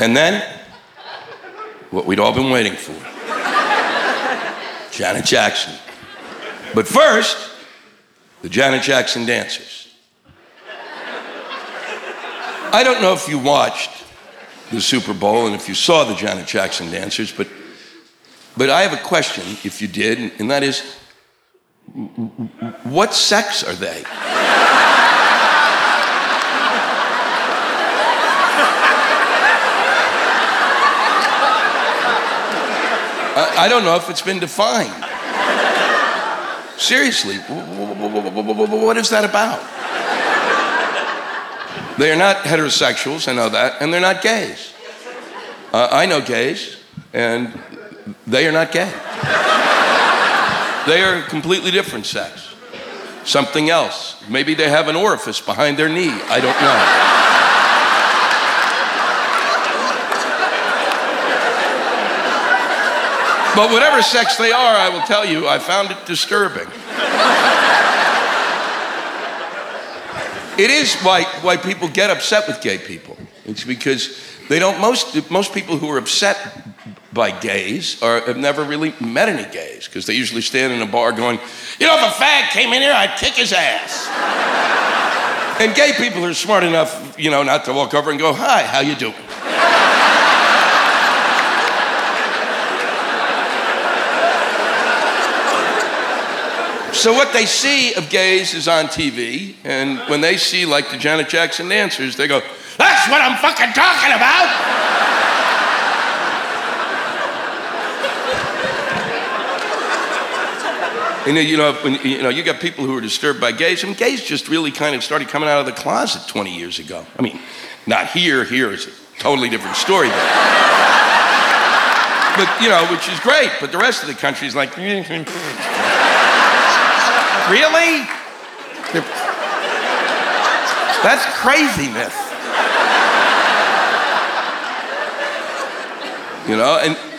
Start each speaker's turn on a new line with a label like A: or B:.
A: And then, what we'd all been waiting for. Janet Jackson. But first, the Janet Jackson dancers. I don't know if you watched the Super Bowl and if you saw the Janet Jackson dancers, but I have a question, if you did, and that is, what sex are they? I don't know if it's been defined. Seriously, what is that about? They are not heterosexuals, I know that, and they're not gays. I know gays, and they are not gay. They are a completely different sex. Something else. Maybe they have an orifice behind their knee. I don't know. But whatever sex they are, I will tell you, I found it disturbing. It is why people get upset with gay people. It's because they don't, most people who are upset by gays have never really met any gays, because they usually stand in a bar going, you know, if a fag came in here, I'd kick his ass. And gay people are smart enough, you know, not to walk over and go, hi, how you doing? So what they see of gays is on TV, and when they see, like, the Janet Jackson dancers, they go, that's what I'm fucking talking about! And you got people who are disturbed by gays, and gays just really kind of started coming out of the closet 20 years ago. I mean, not here is a totally different story, but you know, which is great, but the rest of the country is like, really? That's craziness. You know, and